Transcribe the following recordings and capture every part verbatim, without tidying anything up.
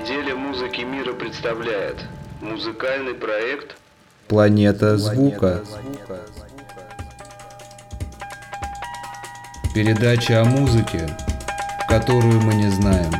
Неделя музыки мира представляет музыкальный проект «Планета звука». Передача о музыке, которую мы не знаем.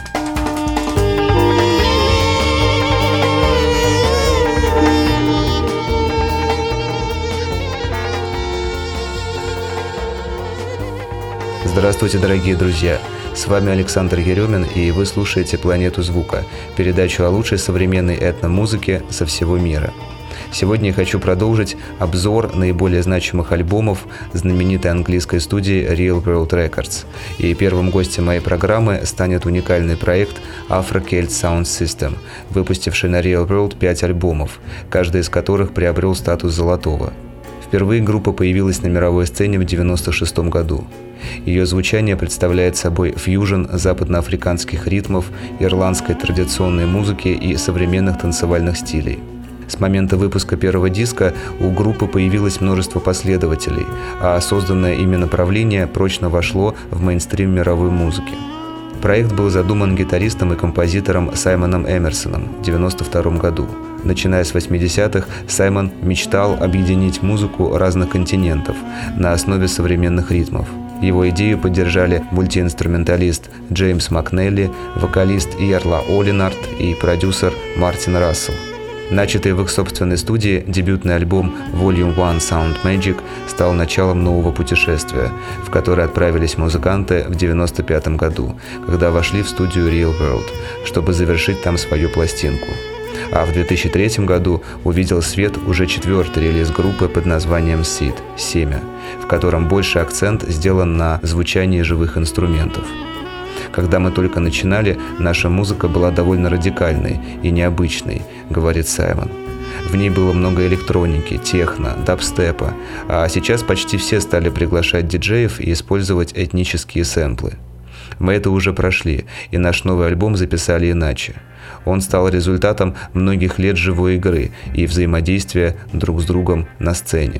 Здравствуйте, дорогие друзья! С вами Александр Еремин, и вы слушаете «Планету звука», передачу о лучшей современной этномузыке со всего мира. Сегодня я хочу продолжить обзор наиболее значимых альбомов знаменитой английской студии Real World Records. И первым гостем моей программы станет уникальный проект Afro-Celt Sound System, выпустивший на Real World пять альбомов, каждый из которых приобрел статус золотого. Впервые группа появилась на мировой сцене в девяносто шестом году. Ее звучание представляет собой фьюжн западноафриканских ритмов, ирландской традиционной музыки и современных танцевальных стилей. С момента выпуска первого диска у группы появилось множество последователей, а созданное ими направление прочно вошло в мейнстрим мировой музыки. Проект был задуман гитаристом и композитором Саймоном Эмерсоном в девяносто втором году. Начиная с восьмидесятых, Саймон мечтал объединить музыку разных континентов на основе современных ритмов. Его идею поддержали мультиинструменталист Джеймс Макнелли, вокалист Ярла Олинард и продюсер Мартин Рассел. Начатый в их собственной студии дебютный альбом Volume один Sound Magic стал началом нового путешествия, в которое отправились музыканты в девяносто пятом году, когда вошли в студию Real World, чтобы завершить там свою пластинку. А в две тысячи третьем году увидел свет уже четвертый релиз группы под названием Seed – «Семя», в котором больше акцент сделан на звучании живых инструментов. «Когда мы только начинали, наша музыка была довольно радикальной и необычной», — говорит Саймон. В ней было много электроники, техно, дабстепа, а сейчас почти все стали приглашать диджеев и использовать этнические сэмплы. Мы это уже прошли, и наш новый альбом записали иначе. Он стал результатом многих лет живой игры и взаимодействия друг с другом на сцене.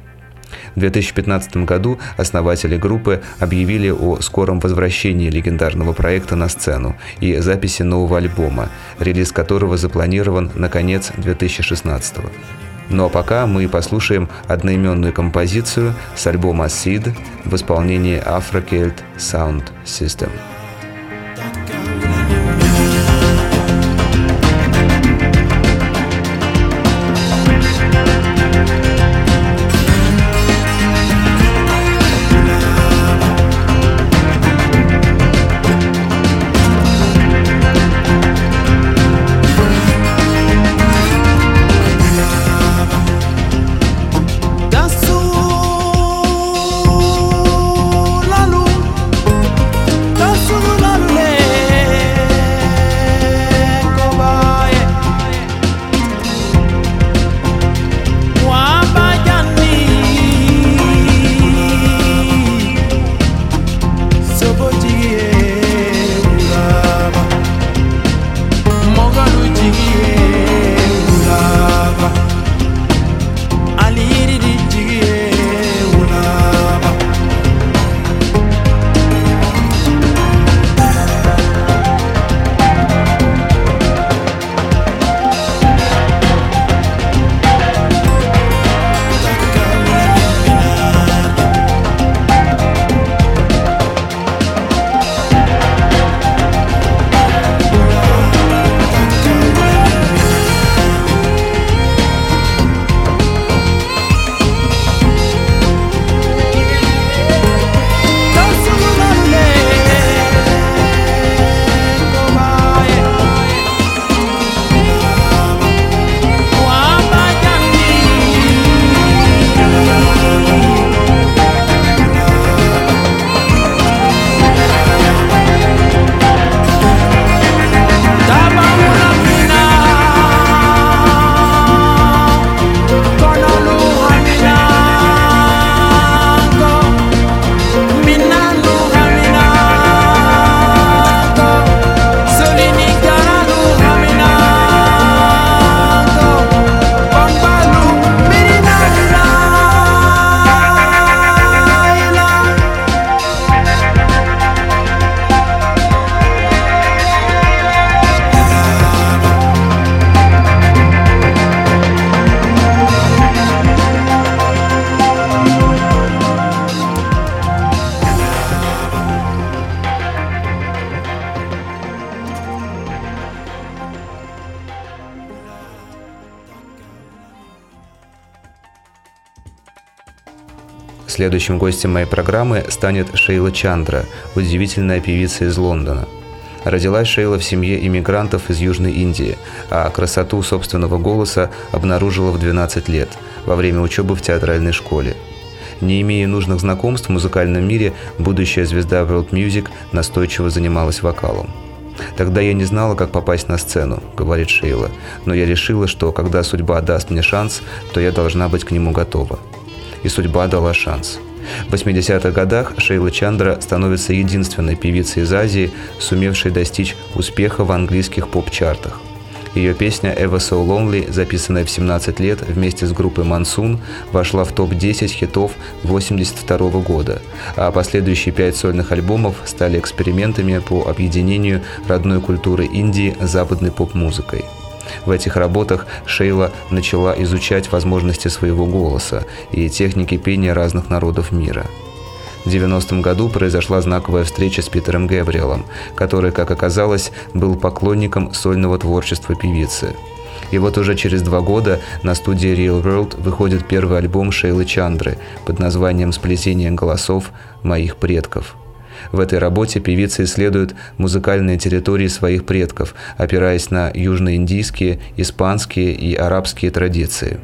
В две тысячи пятнадцатом году основатели группы объявили о скором возвращении легендарного проекта на сцену и записи нового альбома, релиз которого запланирован на конец две тысячи шестнадцатого. Ну а пока мы послушаем одноименную композицию с альбома Seed в исполнении Afro-Celt Sound System. That's Следующим гостем моей программы станет Шейла Чандра, удивительная певица из Лондона. Родилась Шейла в семье иммигрантов из Южной Индии, а красоту собственного голоса обнаружила в двенадцать лет, во время учебы в театральной школе. Не имея нужных знакомств в музыкальном мире, будущая звезда World Music настойчиво занималась вокалом. «Тогда я не знала, как попасть на сцену», — говорит Шейла, «но я решила, что когда судьба даст мне шанс, то я должна быть к нему готова». И судьба дала шанс. В восьмидесятых годах Шейла Чандра становится единственной певицей из Азии, сумевшей достичь успеха в английских поп-чартах. Ее песня «Ever So Lonely», записанная в семнадцать лет вместе с группой «Монсун», вошла в топ десять хитов восемьдесят второго года, а последующие пять сольных альбомов стали экспериментами по объединению родной культуры Индии с западной поп-музыкой. В этих работах Шейла начала изучать возможности своего голоса и техники пения разных народов мира. В девяностом году произошла знаковая встреча с Питером Гэбриэлом, который, как оказалось, был поклонником сольного творчества певицы. И вот уже через два года на студии Real World выходит первый альбом Шейлы Чандры под названием «Сплетение голосов моих предков». В этой работе певица исследует музыкальные территории своих предков, опираясь на южноиндийские, испанские и арабские традиции.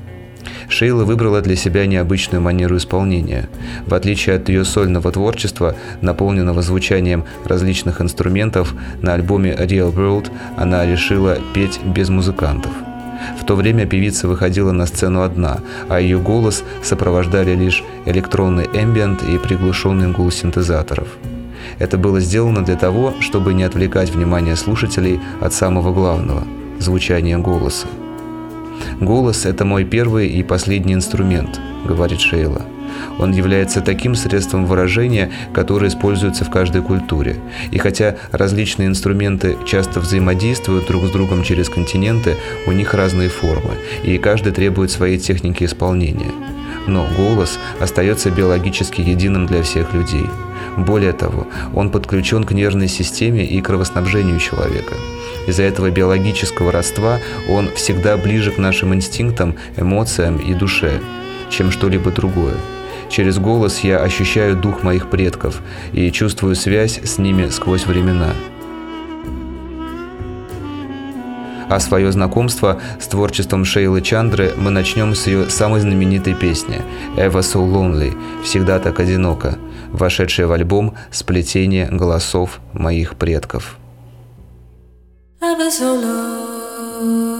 Шейла выбрала для себя необычную манеру исполнения. В отличие от ее сольного творчества, наполненного звучанием различных инструментов, на альбоме Real World она решила петь без музыкантов. В то время певица выходила на сцену одна, а ее голос сопровождали лишь электронный эмбиент и приглушенный гул синтезаторов. Это было сделано для того, чтобы не отвлекать внимание слушателей от самого главного – звучания голоса. «Голос – это мой первый и последний инструмент», – говорит Шейла. Он является таким средством выражения, которое используется в каждой культуре. И хотя различные инструменты часто взаимодействуют друг с другом через континенты, у них разные формы, и каждый требует своей техники исполнения. Но голос остается биологически единым для всех людей. Более того, он подключен к нервной системе и кровоснабжению человека. Из-за этого биологического родства он всегда ближе к нашим инстинктам, эмоциям и душе, чем что-либо другое. Через голос я ощущаю дух моих предков и чувствую связь с ними сквозь времена. А свое знакомство с творчеством Шейлы Чандры мы начнем с ее самой знаменитой песни «Ever So Lonely» – «Всегда так одиноко», вошедшей в альбом «Сплетение голосов моих предков». Ever so low,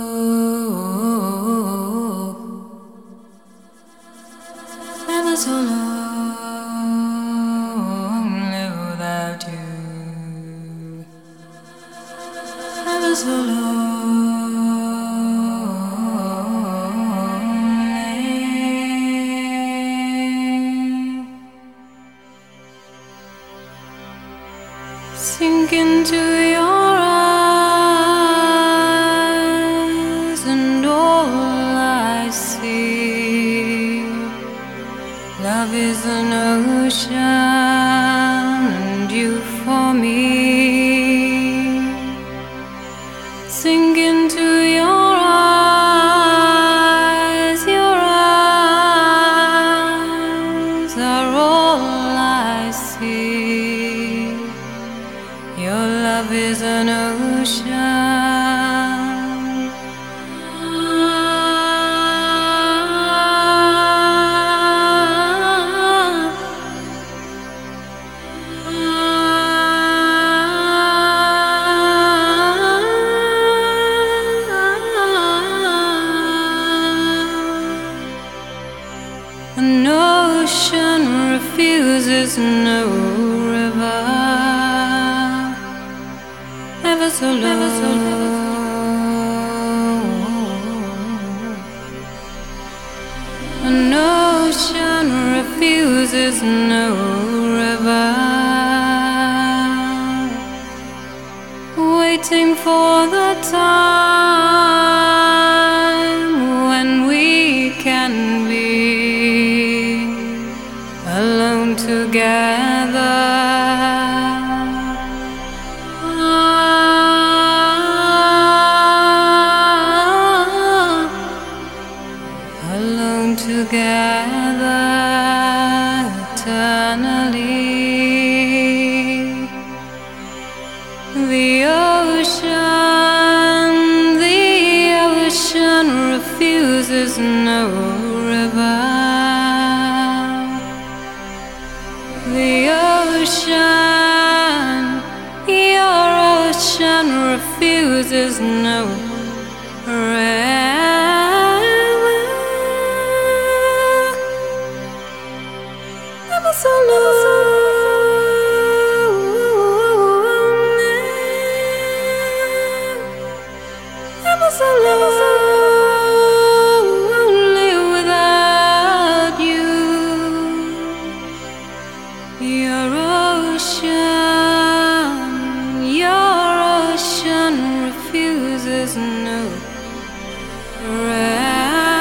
ever so lonely without you. Ever so lonely. Sink into your eyes, and all I see, love is an ocean, and you for me. Sink into your eyes, your eyes are all I see. Your love is an ocean. An ocean refuses no river, ever so low, ever so low. An ocean refuses no river, waiting for the time when we can be alone together. Alone together. eternally. The ocean, the ocean refuses no river. The ocean, your ocean refuses no river. Ever so lonely, ever so lonely without you. Your ocean, your ocean refuses no river.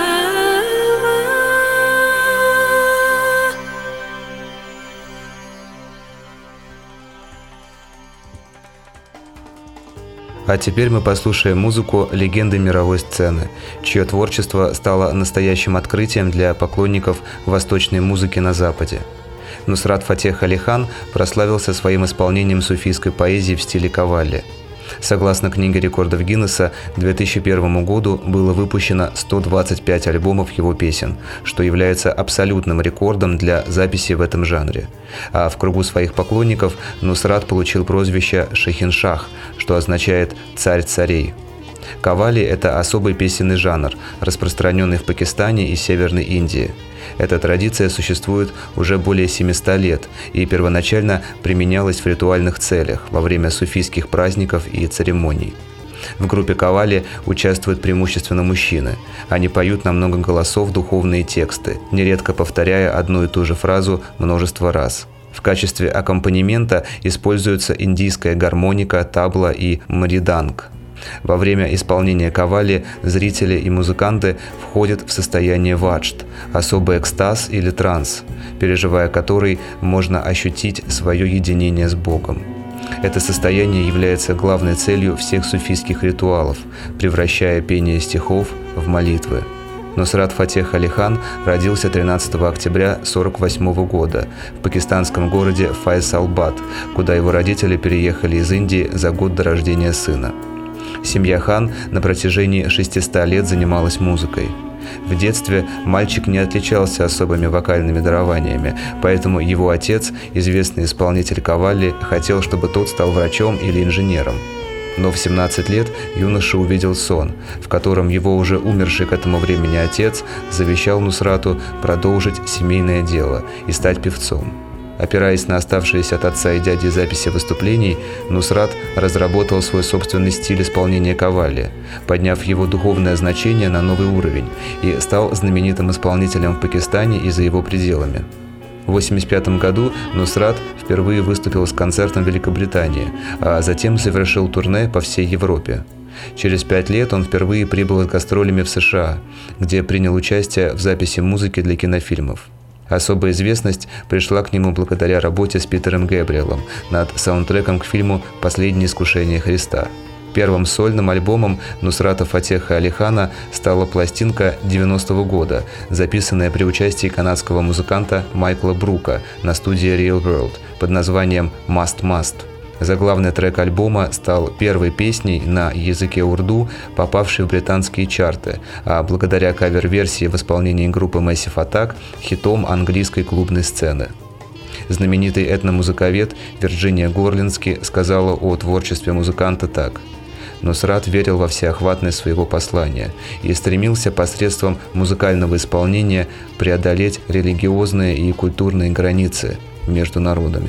А теперь мы послушаем музыку легенды мировой сцены, чье творчество стало настоящим открытием для поклонников восточной музыки на Западе. Нусрат Фатех Али Хан прославился своим исполнением суфийской поэзии в стиле кавалли. Согласно книге рекордов Гиннесса, к две тысячи первому году было выпущено сто двадцать пять альбомов его песен, что является абсолютным рекордом для записи в этом жанре. А в кругу своих поклонников Нусрат получил прозвище «Шахиншах», что означает «царь царей». Кавалли – это особый песенный жанр, распространенный в Пакистане и Северной Индии. Эта традиция существует уже более семисот лет и первоначально применялась в ритуальных целях во время суфийских праздников и церемоний. В группе кавалли участвуют преимущественно мужчины. Они поют на много голосов духовные тексты, нередко повторяя одну и ту же фразу множество раз. В качестве аккомпанемента используются индийская гармоника, табла и мриданг. Во время исполнения кавалли зрители и музыканты входят в состояние ваджд, особый экстаз или транс, переживая который можно ощутить свое единение с Богом. Это состояние является главной целью всех суфийских ритуалов, превращая пение стихов в молитвы. Нусрат Фатех Али Хан родился тринадцатого октября тысяча девятьсот сорок восьмого года в пакистанском городе Файсалбад, куда его родители переехали из Индии за год до рождения сына. Семья Хан на протяжении шестисот лет занималась музыкой. В детстве мальчик не отличался особыми вокальными дарованиями, поэтому его отец, известный исполнитель кавалли, хотел, чтобы тот стал врачом или инженером. Но в семнадцать лет юноша увидел сон, в котором его уже умерший к этому времени отец завещал Нусрату продолжить семейное дело и стать певцом. Опираясь на оставшиеся от отца и дяди записи выступлений, Нусрат разработал свой собственный стиль исполнения кавалли, подняв его духовное значение на новый уровень, и стал знаменитым исполнителем в Пакистане и за его пределами. В восемьдесят пятом году Нусрат впервые выступил с концертом в Великобритании, а затем совершил турне по всей Европе. Через пять лет он впервые прибыл с гастролями в США, где принял участие в записи музыки для кинофильмов. Особая известность пришла к нему благодаря работе с Питером Гэбриэлом над саундтреком к фильму «Последнее искушение Христа». Первым сольным альбомом Нусрата Фатеха Али Хана стала пластинка девяностого года, записанная при участии канадского музыканта Майкла Брука на студии Real World под названием «Must Must». Заглавный трек альбома стал первой песней на языке урду, попавшей в британские чарты, а благодаря кавер-версии в исполнении группы Massive Attack – хитом английской клубной сцены. Знаменитый этномузыковед Вирджиния Горлински сказала о творчестве музыканта так: «Нусрат верил во всеохватность своего послания и стремился посредством музыкального исполнения преодолеть религиозные и культурные границы между народами».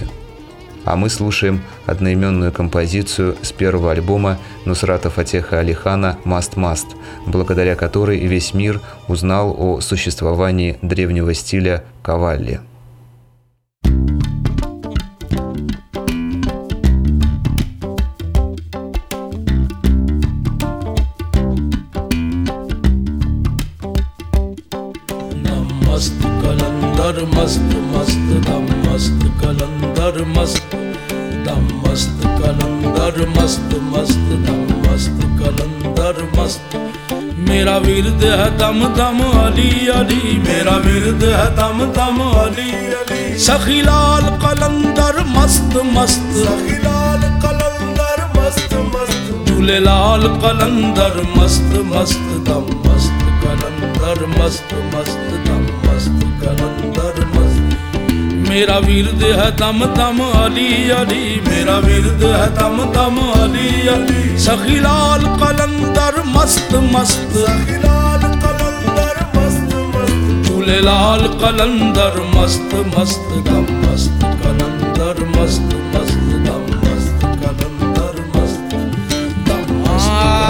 А мы слушаем одноименную композицию с первого альбома Нусрата Фатеха Али Хана «Must Must», благодаря которой весь мир узнал о существовании древнего стиля кавалли. मस्त कलंदर मस्त मस्त दम मस्त कलंदर मस्त दम मस्त कलंदर मस्त मस्त दम मस्त कलंदर मस्त मेरा विरद है दम दम अली अली मेरा विरद है दम दम अली अली सखी लाल कलंदर मस्त मस्त सखीलाल कलंदर मस्त मस्त झूलेलाल कलंदर मस्त मस्त दम मस्त कलंदर मस्त मस्त दम मस्त कलंदर मस्त मेरा वीरद है दम दम अली अली मेरा वीरद है दम दम अली अली सखीलाल कलंदर मस्त मस्त सखीलाल कलंदर मस्त मस्त झूलेलाल कलंदर मस्त मस्त दम मस्त कलंदर मस्त मस्त दम मस्त कलंदर मस्त दम मस्त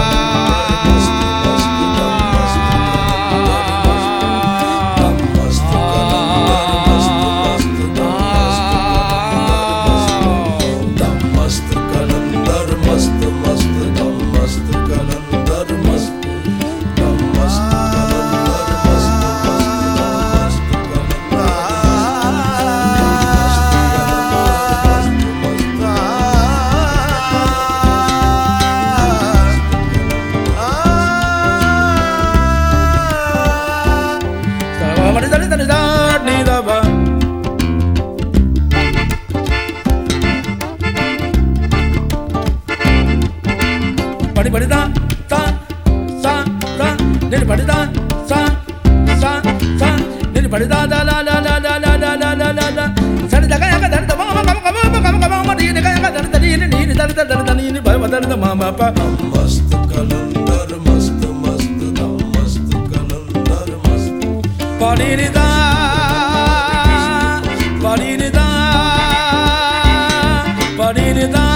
बड़ी बड़ी दा सा सा सा नी बड़ी दा सा सा सा नी बड़ी दा ला ला ला ला ला ला ला ला ला ला ला सड़ी दा का का दर दा मा मा का का का का मा दी ने का का दर दी ने नी दर दर दर नी नी भाई दर दा मा मा पा मस्त कलंदर मस्त मस्त दा मस्त कलंदर मस्त पानी नी दा पानी नी दा पानी नी दा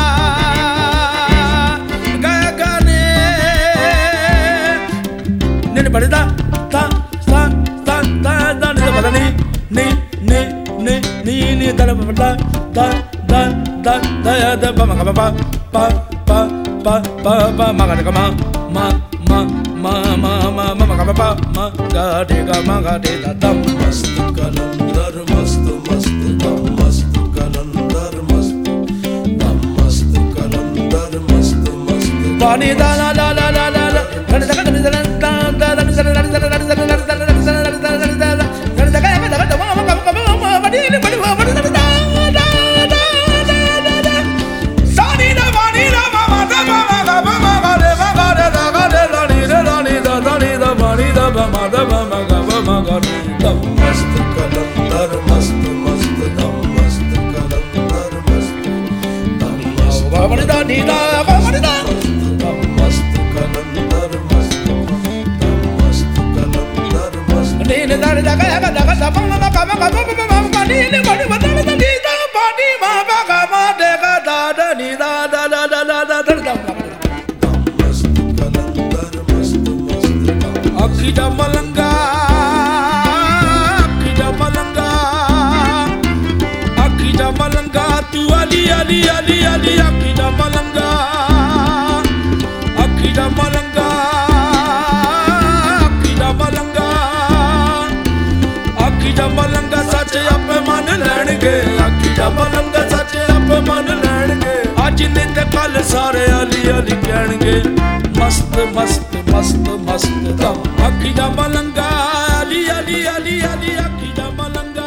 बड़ी दा ता सा ता ता दा नी दा नी नी नी नी नी नी दा दा दा दा दा दा दा दा पा मा पा पा पा पा पा पा मा गा गा मा मा मा मा मा मा मा मा गा पा मा गा दे गा मा गा दे दा दम मस्त कलंदर मस्त मस्त दम मस्त कलंदर मस्त दम मस्त कलंदर मस्त मस्त पानी दा ला ला ला ला ला ला मस्त कलंदर मस्त मस्त दम मस्त कलंदर मस्त दम मस्त बड़ी दा नी दा बड़ी दा दम मस्त कलंदर मस्त दम मस्त कलंदर मस्त नी ने दा दा का का दा का मा मा का मा का मा मा नी ने बड़ी बड़ी दा नी दा पानी मा मा का मा दे का दा दा नी दा दा दा दा दा दा दा दम मस्त कलंदर मस्त मस्त अखी दा मलंगा मलंगा तू अली अली अली अली अखी दा मलंगा अखी दा मलंगा अखी दा मलंगा अखी दा मलंगा सच आपे मन लैणगे अखी दा मलंगा सच आपे मन लैणगे अज ने ते कल सारे अली अली कहणगे मस्त मस्त मस्त मस्त दम अखी दा मलंगा अली अली अली अली अखी दा मलंगा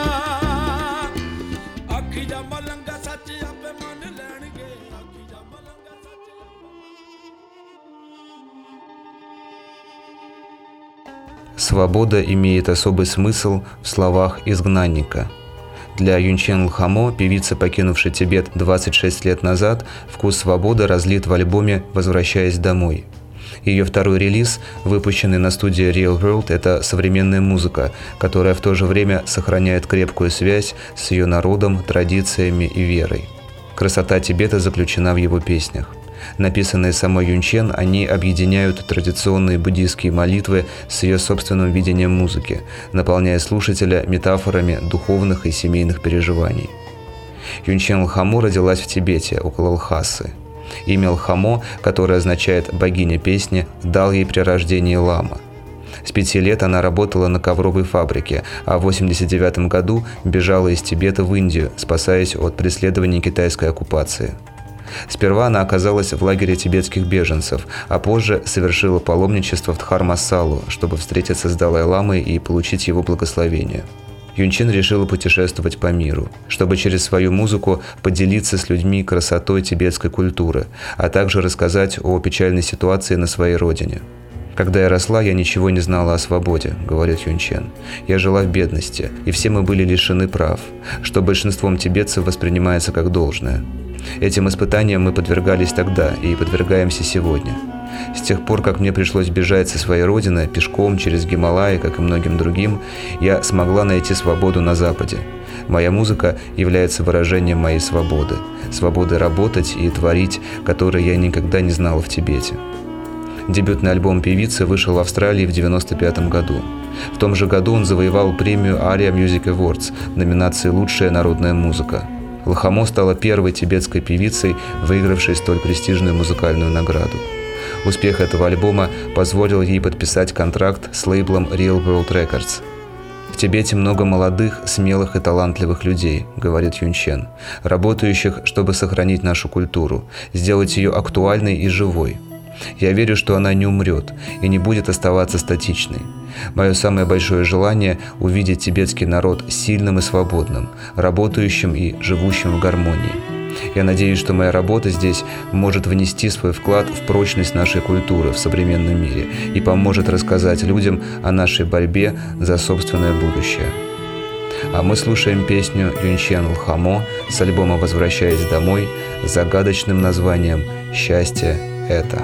Свобода имеет особый смысл в словах изгнанника. Для Юнчен Лхамо, певицы, покинувшей Тибет двадцать шесть лет назад, вкус свободы разлит в альбоме «Возвращаясь домой». Ее второй релиз, выпущенный на студии Real World, это современная музыка, которая в то же время сохраняет крепкую связь с ее народом, традициями и верой. Красота Тибета заключена в его песнях. Написанные самой Юнчен, они объединяют традиционные буддийские молитвы с ее собственным видением музыки, наполняя слушателя метафорами духовных и семейных переживаний. Юнчен Лхамо родилась в Тибете, около Лхасы. Имя Лхамо, которое означает «богиня песни», дал ей при рождении лама. С пяти лет она работала на ковровой фабрике, а в восемьдесят девятом году бежала из Тибета в Индию, спасаясь от преследований китайской оккупации. Сперва она оказалась в лагере тибетских беженцев, а позже совершила паломничество в Дхармасалу, чтобы встретиться с Далай-ламой и получить его благословение. Юнчен решила путешествовать по миру, чтобы через свою музыку поделиться с людьми красотой тибетской культуры, а также рассказать о печальной ситуации на своей родине. «Когда я росла, я ничего не знала о свободе», — говорит Юнчен. «Я жила в бедности, и все мы были лишены прав, что большинством тибетцев воспринимается как должное. Этим испытаниям мы подвергались тогда и подвергаемся сегодня. С тех пор, как мне пришлось бежать со своей родины пешком через Гималаи, как и многим другим, я смогла найти свободу на Западе. Моя музыка является выражением моей свободы, свободы работать и творить, которой я никогда не знала в Тибете». Дебютный альбом певицы вышел в Австралии в девяносто пятом году. В том же году он завоевал премию Aria Music Awards в номинации «Лучшая народная музыка». Лхамо стала первой тибетской певицей, выигравшей столь престижную музыкальную награду. Успех этого альбома позволил ей подписать контракт с лейблом Real World Records. «В Тибете много молодых, смелых и талантливых людей», — говорит Юнчен, «работающих, чтобы сохранить нашу культуру, сделать ее актуальной и живой. Я верю, что она не умрет и не будет оставаться статичной. Мое самое большое желание – увидеть тибетский народ сильным и свободным, работающим и живущим в гармонии. Я надеюсь, что моя работа здесь может внести свой вклад в прочность нашей культуры в современном мире и поможет рассказать людям о нашей борьбе за собственное будущее». А мы слушаем песню Юнчен Лхамо с альбома «Возвращаясь домой» с загадочным названием «Счастье – это».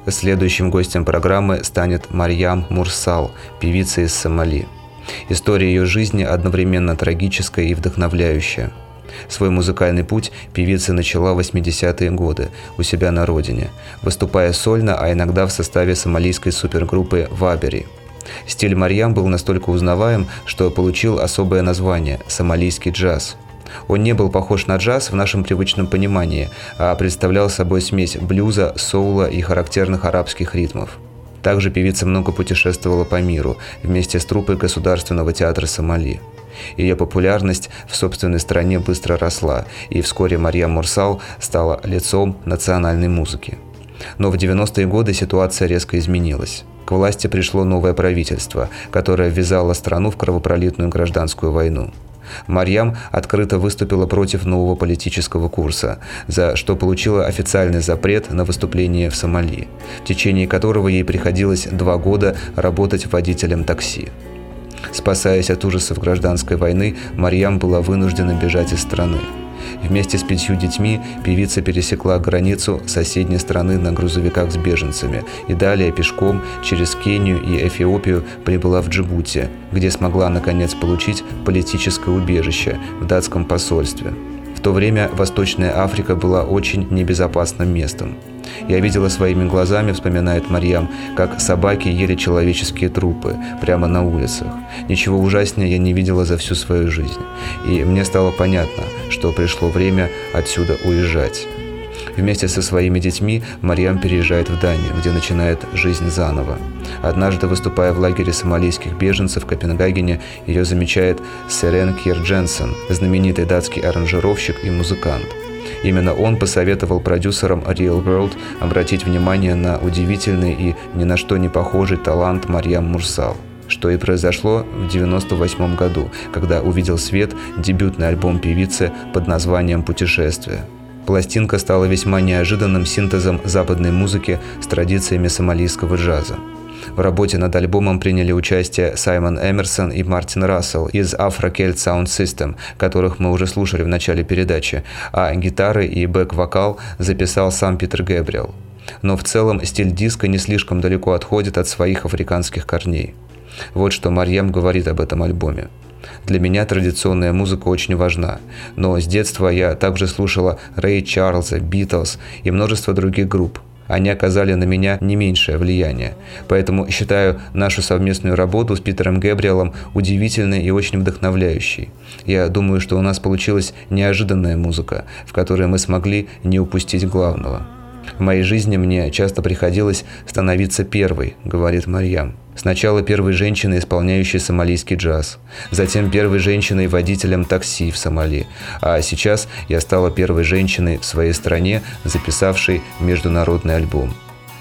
Следующим гостем программы станет Марьям Мурсал, певица из Сомали. История ее жизни одновременно трагическая и вдохновляющая. Свой музыкальный путь певица начала в восьмидесятые годы у себя на родине, выступая сольно, а иногда в составе сомалийской супергруппы «Вабери». Стиль Марьям был настолько узнаваем, что получил особое название – «сомалийский джаз». Он не был похож на джаз в нашем привычном понимании, а представлял собой смесь блюза, соула и характерных арабских ритмов. Также певица много путешествовала по миру вместе с труппой Государственного театра Сомали. Ее популярность в собственной стране быстро росла, и вскоре Марьям Мурсал стала лицом национальной музыки. Но в девяностые годы ситуация резко изменилась. К власти пришло новое правительство, которое ввязало страну в кровопролитную гражданскую войну. Марьям открыто выступила против нового политического курса, за что получила официальный запрет на выступление в Сомали, в течение которого ей приходилось два года работать водителем такси. Спасаясь от ужасов гражданской войны, Марьям была вынуждена бежать из страны. Вместе с пятью детьми певица пересекла границу соседней страны на грузовиках с беженцами и далее пешком через Кению и Эфиопию прибыла в Джибути, где смогла наконец получить политическое убежище в датском посольстве. В то время Восточная Африка была очень небезопасным местом. «Я видела своими глазами, — вспоминает Марьям, — как собаки ели человеческие трупы прямо на улицах. Ничего ужаснее я не видела за всю свою жизнь. И мне стало понятно, что пришло время отсюда уезжать». Вместе со своими детьми Марьям переезжает в Данию, где начинает жизнь заново. Однажды, выступая в лагере сомалийских беженцев в Копенгагене, ее замечает Сирен Кир Дженсен, знаменитый датский аранжировщик и музыкант. Именно он посоветовал продюсерам Real World обратить внимание на удивительный и ни на что не похожий талант Марьям Мурсал, что и произошло в девяносто восьмом году, когда увидел свет дебютный альбом певицы под названием «Путешествие». Пластинка стала весьма неожиданным синтезом западной музыки с традициями сомалийского джаза. В работе над альбомом приняли участие Саймон Эмерсон и Мартин Рассел из Afro Celt Sound System, которых мы уже слушали в начале передачи, а гитары и бэк-вокал записал сам Питер Гэбриэл. Но в целом стиль диска не слишком далеко отходит от своих африканских корней. Вот что Марьям говорит об этом альбоме. «Для меня традиционная музыка очень важна, но с детства я также слушала Рэя Чарльза, Битлз и множество других групп. Они оказали на меня не меньшее влияние. Поэтому считаю нашу совместную работу с Питером Гэбриэлом удивительной и очень вдохновляющей. Я думаю, что у нас получилась неожиданная музыка, в которой мы смогли не упустить главного. В моей жизни мне часто приходилось становиться первой», — говорит Марьям. «Сначала первой женщиной, исполняющей сомалийский джаз, затем первой женщиной-водителем такси в Сомали, а сейчас я стала первой женщиной в своей стране, записавшей международный альбом».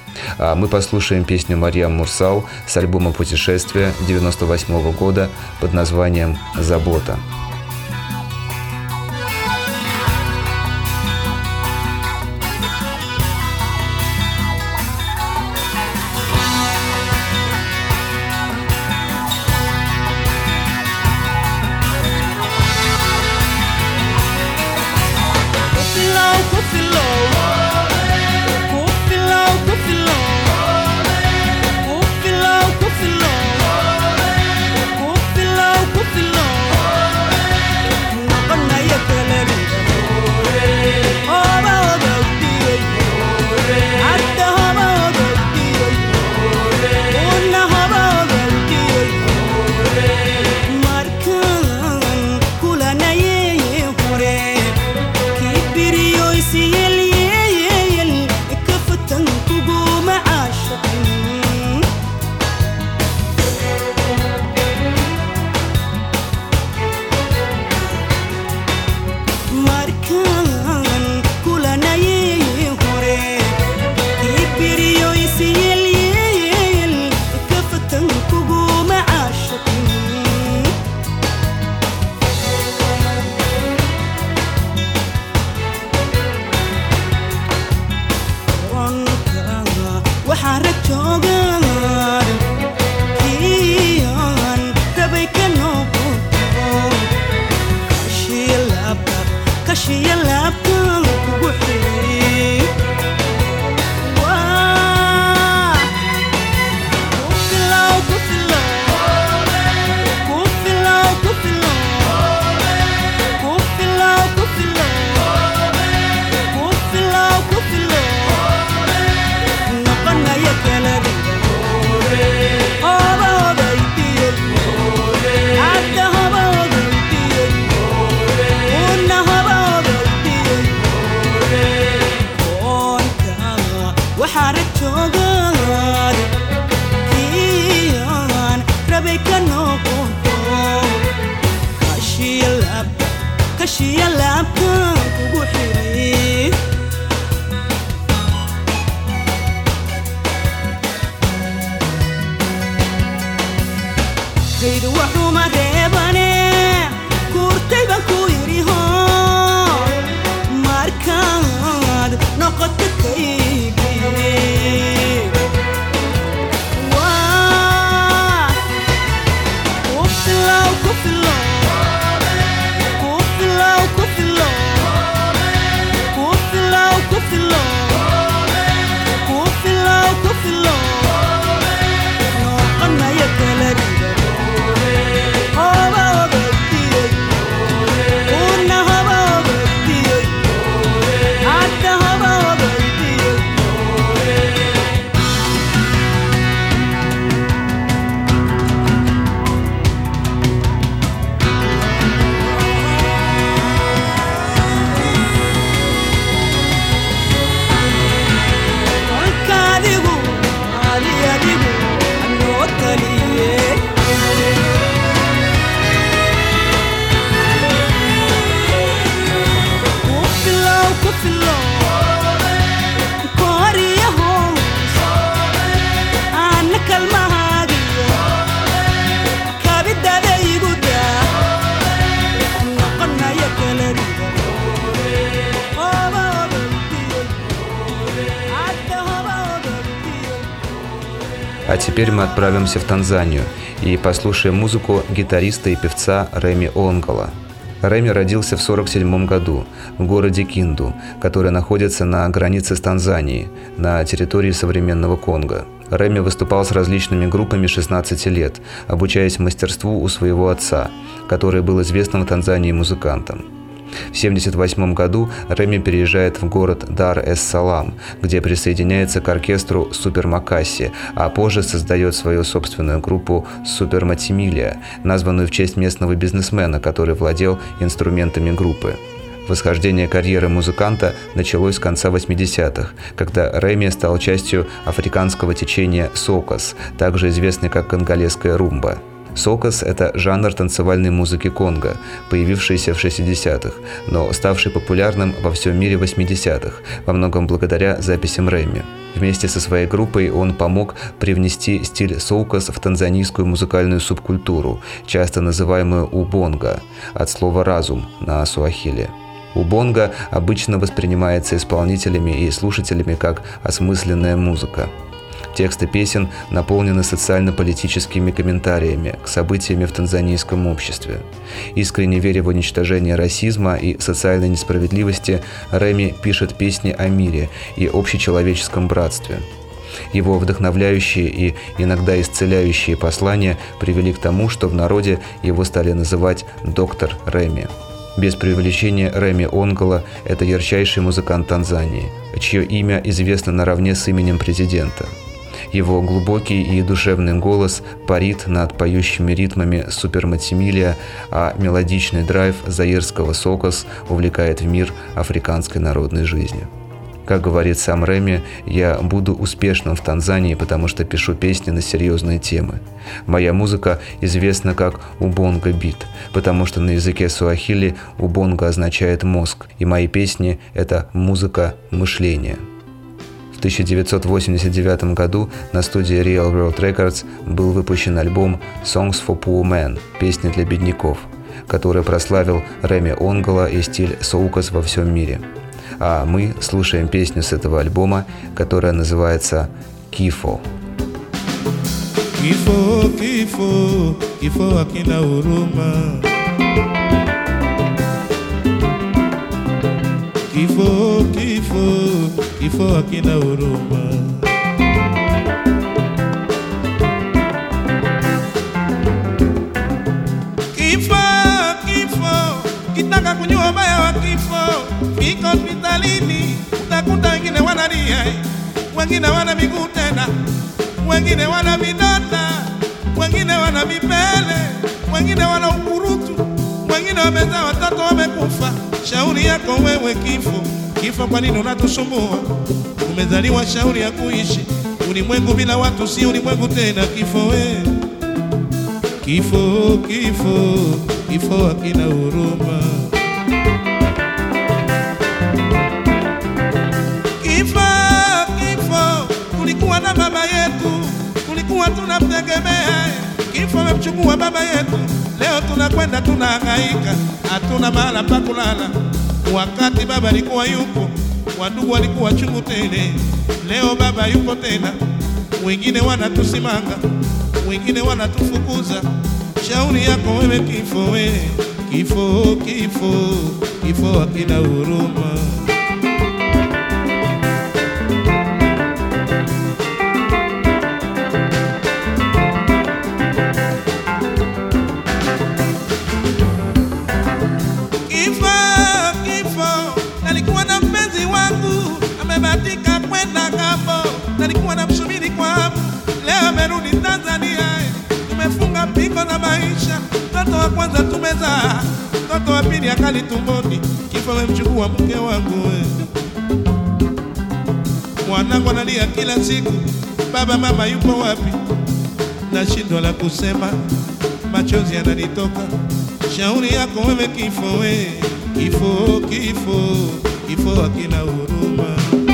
А мы послушаем песню Марьям Мурсал с альбома «Путешествие» девяносто восьмого года под названием «Забота». Wow. waxaarad joogaad kiyan rabay ka noqoto kashiya laabta kashiya laabta kugu xiray kaydu waxuma reebane kurtay baan ku yidhi hoo markaad noqoto kaygii waa ku filow ku filow ku filow ku filow ku filow ku filow ku filow ku filow noqonaya kala dhiga А теперь мы отправимся в Танзанию и послушаем музыку гитариста и певца Реми Онгола. Реми родился в сорок седьмом году в городе Кинду, который находится на границе с Танзанией, на территории современного Конго. Реми выступал с различными группами шестнадцати лет, обучаясь мастерству у своего отца, который был известным в Танзании музыкантом. В семьдесят восьмом году Реми переезжает в город Дар-эс-Салам, где присоединяется к оркестру Супер Макасси, а позже создает свою собственную группу Супер Матимилия, названную в честь местного бизнесмена, который владел инструментами группы. Восхождение карьеры музыканта началось с конца восьмидесятых, когда Реми стал частью африканского течения сокос, также известный как конголезская румба. Сокос – это жанр танцевальной музыки Конго, появившийся в шестидесятых, но ставший популярным во всем мире в восьмидесятых, во многом благодаря записям Реми. Вместе со своей группой он помог привнести стиль сокос в танзанийскую музыкальную субкультуру, часто называемую убонго, от слова «разум» на суахили. Убонго обычно воспринимается исполнителями и слушателями как осмысленная музыка. Тексты песен наполнены социально-политическими комментариями к событиям в танзанийском обществе. Искренне веря в уничтожение расизма и социальной несправедливости, Реми пишет песни о мире и общечеловеческом братстве. Его вдохновляющие и иногда исцеляющие послания привели к тому, что в народе его стали называть «доктор Реми». Без преувеличения, Реми Онгола – это ярчайший музыкант Танзании, чье имя известно наравне с именем президента. Его глубокий и душевный голос парит над поющими ритмами Супер Матимилия, а мелодичный драйв заирского сокос увлекает в мир африканской народной жизни. Как говорит сам Реми, я буду успешным в Танзании, потому что пишу песни на серьезные темы. Моя музыка известна как убонго-бит, потому что на языке суахили убонго означает мозг, и мои песни – это музыка мышления. В тысяча девятьсот восемьдесят девятом году на студии Real World Records был выпущен альбом Songs for Poor Men – «Песни для бедняков», который прославил Реми Онгола и стиль соукос во всем мире. А мы слушаем песню с этого альбома, которая называется «Кифо». Kifo, kifo, kifo akina huruma. Kifo, kifo, kifo akina huruma. Kifo, kifo, kitaka kunyua baya wa kifo. Fika hospitalini, utakuta wengine wanalia, wengine wana miguu tena, wengine wana vidonda, wengine wana vipele, wengine wana ukurutu, wengine wamezaa watoto wamekufa. Shauri yako wewe kifo, Kifo kwa nini unatusumbua? Umezaliwa shauri ya kuishi. Ulimwengu bila watu si ulimwengu tena. Kifo we, kifo, kifo, kifo hakina huruma. Kifo, kifo, tulikuwa na baba yetu, tulikuwa tunamtegemea. Kifo wemchukua baba yetu, leo tunakwenda tunahangaika, hatuna mahala pa kulala. Wakati baba alikuwa yupo, wandugu walikuwa chungu tele. Leo baba yupo tena, wengine wanatusimanga, wengine wanatufukuza. Shauri yako wewe kifo we, kifo, kifo, kifo hakina huruma. Nalikuwa namsubiri kwa hamu, leo amerudi Tanzania. Tumefunga pingo na maisha, mtoto wa kwanza tumezaa, mtoto wa pili akali tumboni. Kifo wemchukua mke wangu we. Mwanangu analia kila siku, baba mama yupo wapi? Nashindwa la kusema, machozi yananitoka. Shauri yako wewe kifo we, kifo, kifo, kifo hakina huruma.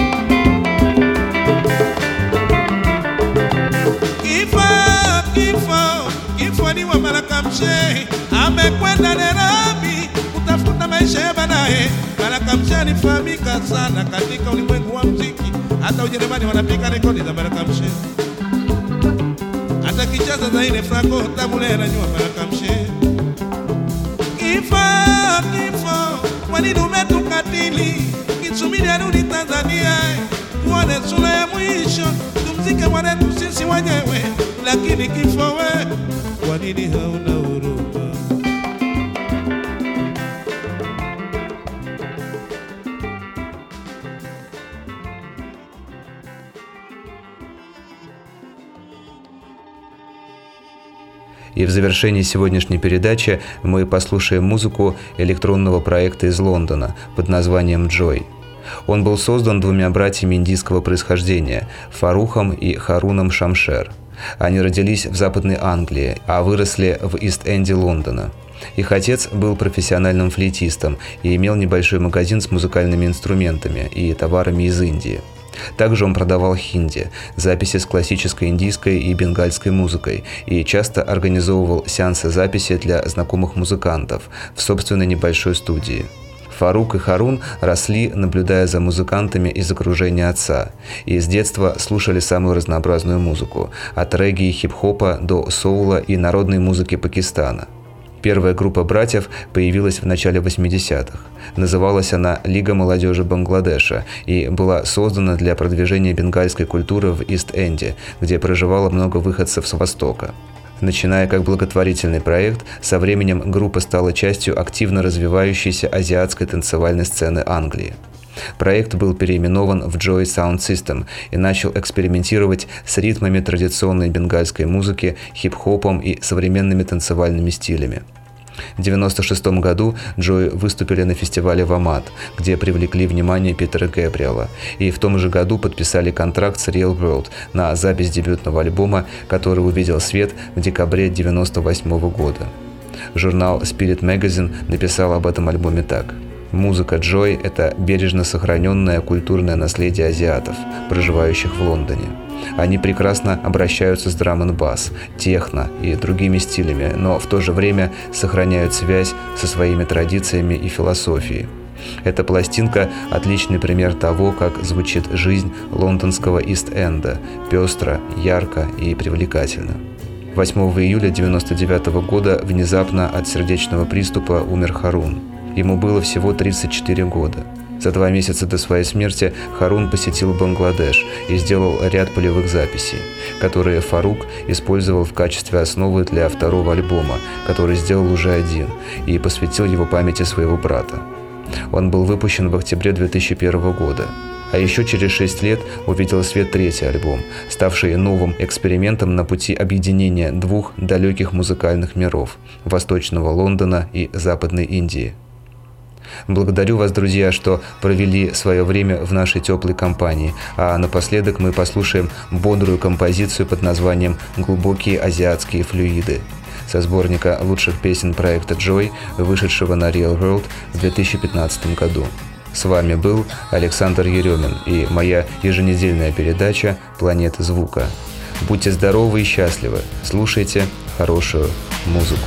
Kifo, kifo, kifo ni wa Baraka Mshehe, amekwenda Nairobi kutafuta maisha ya baadaye. Baraka Mshehe alifahamika sana katika ulimwengu wa muziki, hata Ujerumani wanapiga rekodi za Baraka Mshehe. Hata kicheza za ile Franco Tabulera nyuma Baraka Mshehe. Kifo, kifo, kwa nini umetukatili? Kisubiri arudi Tanzania, tuone sura ya mwisho, tumzike mwanetu sisi wenyewe. Lakini kifo we, kwa nini hauna huruma? И в завершении сегодняшней передачи мы послушаем музыку электронного проекта из Лондона под названием «Joy». Он был создан двумя братьями индийского происхождения – Фарухом и Харуном Шамшер. Они родились в Западной Англии, а выросли в Ист-Энде Лондона. Их отец был профессиональным флейтистом и имел небольшой магазин с музыкальными инструментами и товарами из Индии. Также он продавал хинди, записи с классической индийской и бенгальской музыкой, и часто организовывал сеансы записи для знакомых музыкантов в собственной небольшой студии. Фарук и Харун росли, наблюдая за музыкантами из окружения отца, и с детства слушали самую разнообразную музыку, от регги и хип-хопа до соула и народной музыки Пакистана. Первая группа братьев появилась в начале восьмидесятых. Называлась она «Лига молодежи Бангладеша» и была создана для продвижения бенгальской культуры в Ист-Энде, где проживало много выходцев с Востока. Начиная как благотворительный проект, со временем группа стала частью активно развивающейся азиатской танцевальной сцены Англии. Проект был переименован в Joy Sound System и начал экспериментировать с ритмами традиционной бенгальской музыки, хип-хопом и современными танцевальными стилями. В девяносто шестом году Joy выступили на фестивале «Вамат», где привлекли внимание Питера Гэбриэла, и в том же году подписали контракт с Real World на запись дебютного альбома, который увидел свет в декабре девяносто восьмого года. Журнал Spirit Magazine написал об этом альбоме так: «Музыка Joy – это бережно сохраненное культурное наследие азиатов, проживающих в Лондоне. Они прекрасно обращаются с драм-н-бас, техно и другими стилями, но в то же время сохраняют связь со своими традициями и философией. Эта пластинка – отличный пример того, как звучит жизнь лондонского Ист-Энда – пестро, ярко и привлекательно». восьмого июля девяносто девятого года внезапно от сердечного приступа умер Харун. Ему было всего тридцать четыре года. За два месяца до своей смерти Харун посетил Бангладеш и сделал ряд полевых записей, которые Фарук использовал в качестве основы для второго альбома, который сделал уже один, и посвятил его памяти своего брата. Он был выпущен в октябре две тысячи первого года. А еще через шесть лет увидел свет третий альбом, ставший новым экспериментом на пути объединения двух далеких музыкальных миров – Восточного Лондона и Западной Индии. Благодарю вас, друзья, что провели свое время в нашей теплой компании. А напоследок мы послушаем бодрую композицию под названием «Глубокие азиатские флюиды» со сборника лучших песен проекта Joy, вышедшего на Real World в две тысячи пятнадцатом году. С вами был Александр Еремин и моя еженедельная передача «Планета звука». Будьте здоровы и счастливы, слушайте хорошую музыку.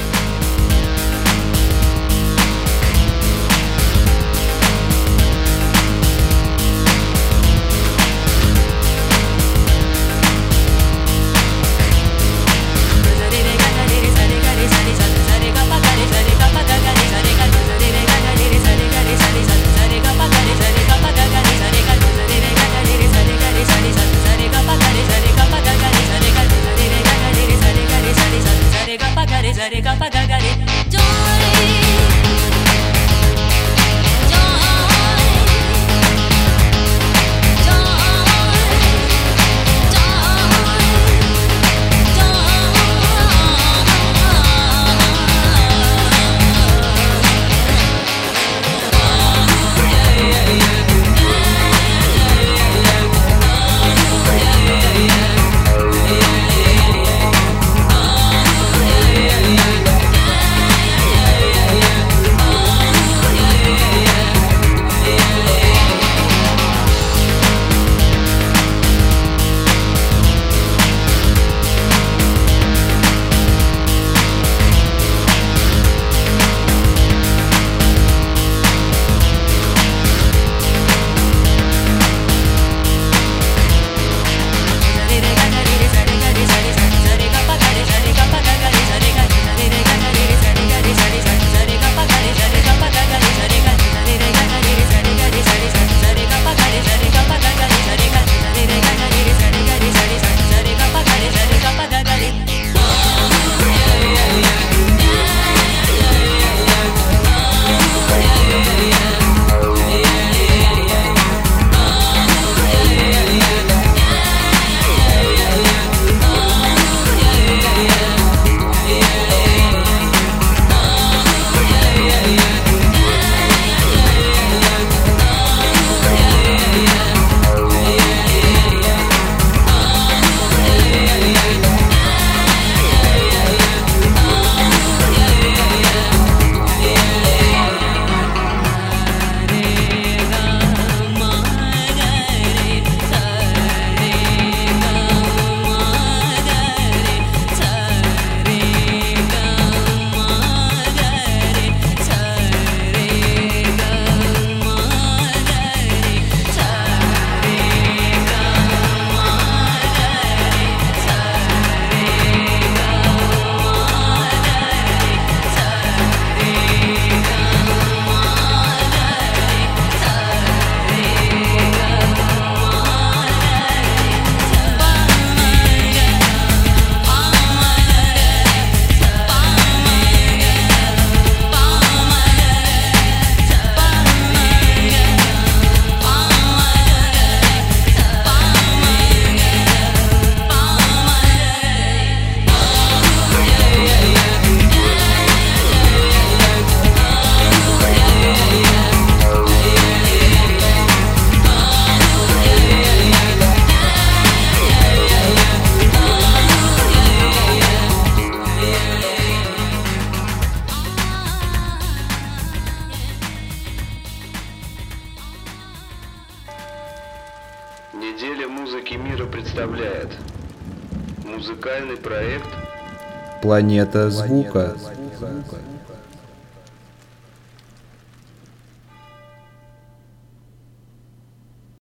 Неделя музыки мира представляет музыкальный проект «Планета звука».